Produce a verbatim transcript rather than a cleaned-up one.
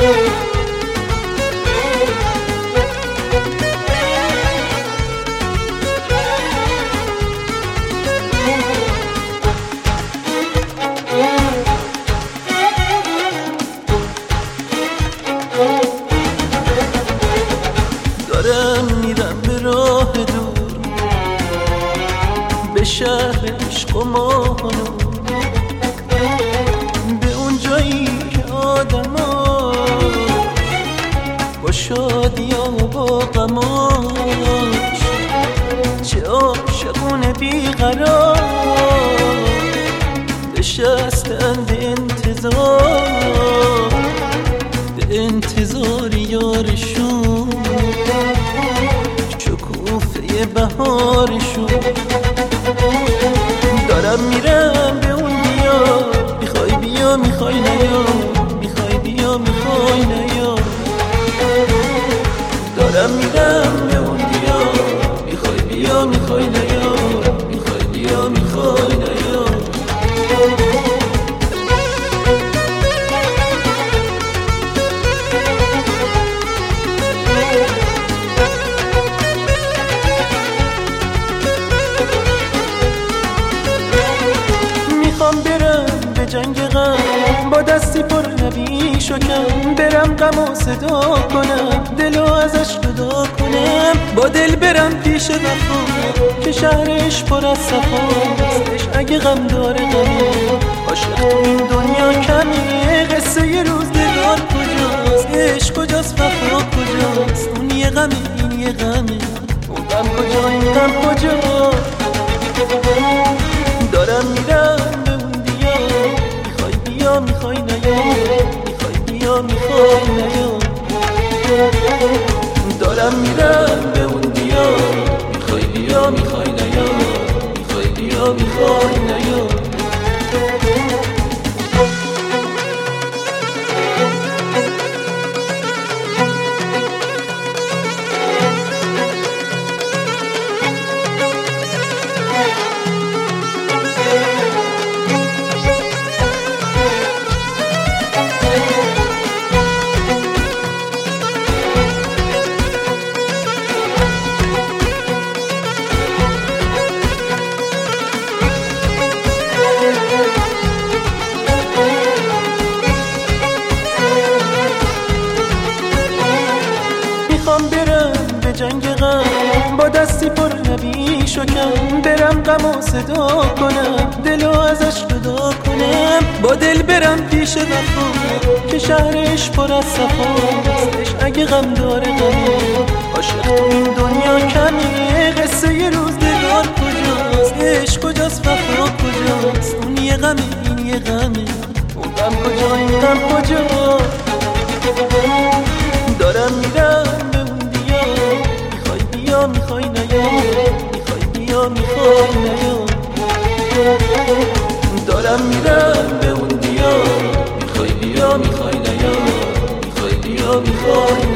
دارم میرم به راه دور، به شهر عشق و ماهانو، به اون جایی که آدماش با شادیان و با غماش چه عاشقونه بیقرار نشستن به انتظار، به انتظار یارشون شکوفه بهارشون. دارم میرم به اون دیار، میخوای بیا میخوای نیا، میخوای بیا میخوای نیا. دارم میرم به اون دیار، میخوای بیا میخوای نیا، میخوای بیا میخوای نیا. میخوام برم به جنگ غم، با دستی پر نبی شکم، برم غم و صدا کنم، دلو ازش جدا کنم. با دل برم پیش وفا که شهرش پر از صفاست، اگه غم داره غمه، عاشق تو این دنیا کمیه. قصه یه روزگار کجاست، عشق کجاست، وفا کجاست؟ اون یه غمه این یه غمه، اون غم کجا این غم کجا؟ دارم میرم به اون دیار، میخوای بیا میخوای نیا، میخوای بیا میخوای نیا. دارم میرم به اون دیار، میخوای بیا میخوای نیا، میخوای بیا میخوای نیا. میخوام برم به جنگ غم، با دستی پر نبی شکم، برم غم و صدا کنم، دلو ازش جدا کنم. با دل برم پیش وفا که شهرش پر از صفاست، اگه غم داره غمه، عاشق تو این دنیا کمیه. قصه یه روزگار کجاست، عشق کجاست، وفا کجاست؟ اون یه غمه این یه غمه، اون غم کجا این غم کجا؟ دارم میرم به اون دیار، میخوای بیا میخوای نیا، میخوای بیا میخوای نیا. دارم میرم به اون دیار، میخوای بیا میخوای نیا، میخوای بیا میخوای